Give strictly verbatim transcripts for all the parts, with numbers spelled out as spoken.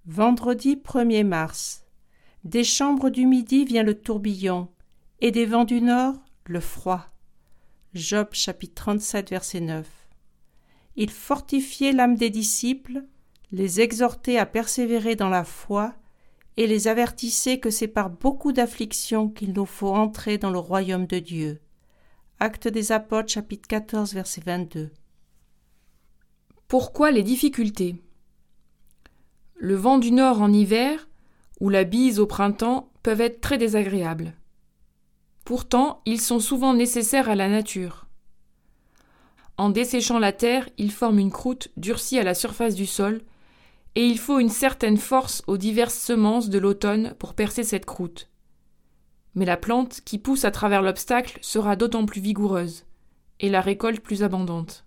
Vendredi premier mars. Des chambres du midi vient le tourbillon, et des vents du nord, le froid. Job chapitre trente-sept, verset neuf. Il fortifiait l'âme des disciples, les exhortait à persévérer dans la foi, et les avertissait que c'est par beaucoup d'afflictions qu'il nous faut entrer dans le royaume de Dieu. Actes des apôtres chapitre quatorze, verset vingt-deux. Pourquoi les difficultés ? Le vent du nord en hiver ou la bise au printemps peuvent être très désagréables. Pourtant, ils sont souvent nécessaires à la nature. En desséchant la terre, ils forment une croûte durcie à la surface du sol, et il faut une certaine force aux diverses semences de l'automne pour percer cette croûte. Mais la plante qui pousse à travers l'obstacle sera d'autant plus vigoureuse, et la récolte plus abondante.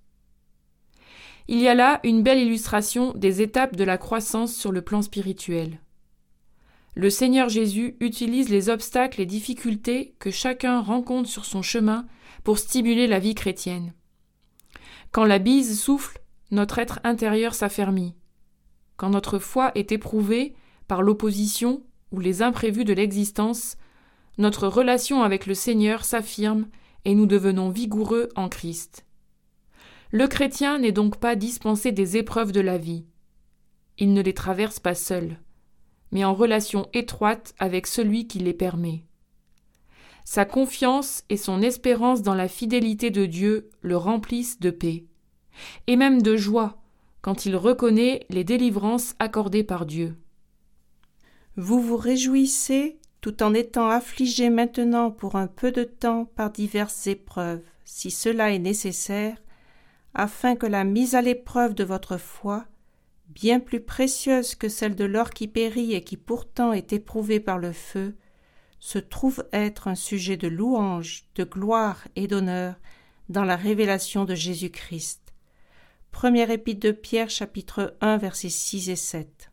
Il y a là une belle illustration des étapes de la croissance sur le plan spirituel. Le Seigneur Jésus utilise les obstacles et difficultés que chacun rencontre sur son chemin pour stimuler la vie chrétienne. Quand la bise souffle, notre être intérieur s'affermit. Quand notre foi est éprouvée par l'opposition ou les imprévus de l'existence, notre relation avec le Seigneur s'affirme et nous devenons vigoureux en Christ. Le chrétien n'est donc pas dispensé des épreuves de la vie. Il ne les traverse pas seul, mais en relation étroite avec celui qui les permet. Sa confiance et son espérance dans la fidélité de Dieu le remplissent de paix, et même de joie quand il reconnaît les délivrances accordées par Dieu. Vous vous réjouissez tout en étant affligé maintenant pour un peu de temps par diverses épreuves, si cela est nécessaire, afin que la mise à l'épreuve de votre foi, bien plus précieuse que celle de l'or qui périt et qui pourtant est éprouvé par le feu, se trouve être un sujet de louange, de gloire et d'honneur dans la révélation de Jésus-Christ. Première épître de Pierre, chapitre un, versets six et sept.